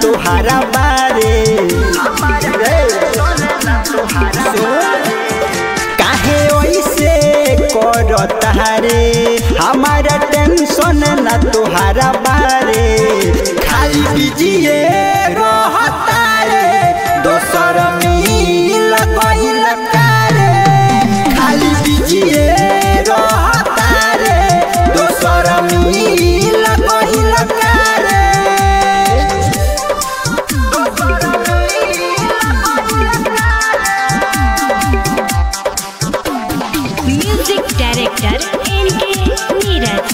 तुहारा बारे काहे ओइसे करता रे हमारा टेंशन ना तुहारा बारे खाली बिजिए रहता रे दोसर मिल गइल कारे खाली बिजिए रहता रे दोसर मिल गइल कारे म्यूजिक डायरेक्टर एनके नीरज।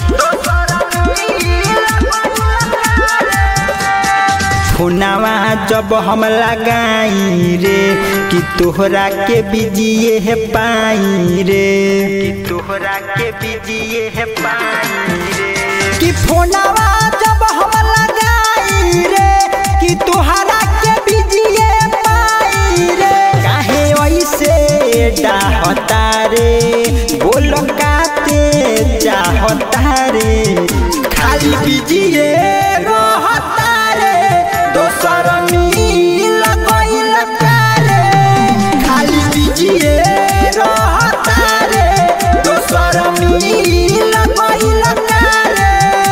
फोनवा जब हम लगाई रे कि तोहरा के बिजिए है पाई रे कि तोहरा के बिजिए है पाई रे कि फोनवा जब हम लगाई रे कि तोहरा के बिजिए पाई रे काहे ऐसे डाहता रे बोल काते चाहता रे खाली बिजिए रहता रे दोसर मिल गइल कारे खाली बिजिए रहता रे दोसर मिल गइल कारे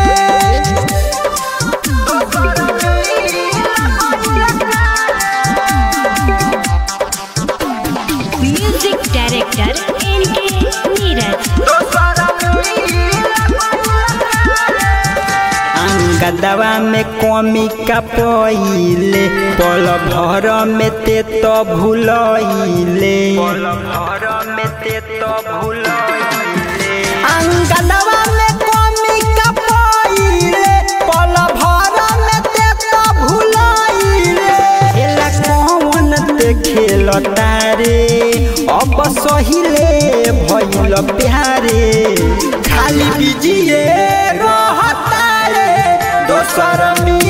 म्यूजिक डायरेक्टर एनके नीरज। गदवा में कमी का पहिले पल भर में ते तो भूलइले पल भर में ते तो भूलइले अंगदवा में कमी का पहिले पल भर में ते तो भूलइले एला कौन ते खेलता रे अब सहिले भइल प्यारे खाली बिजिए रहता रे दोसर मिल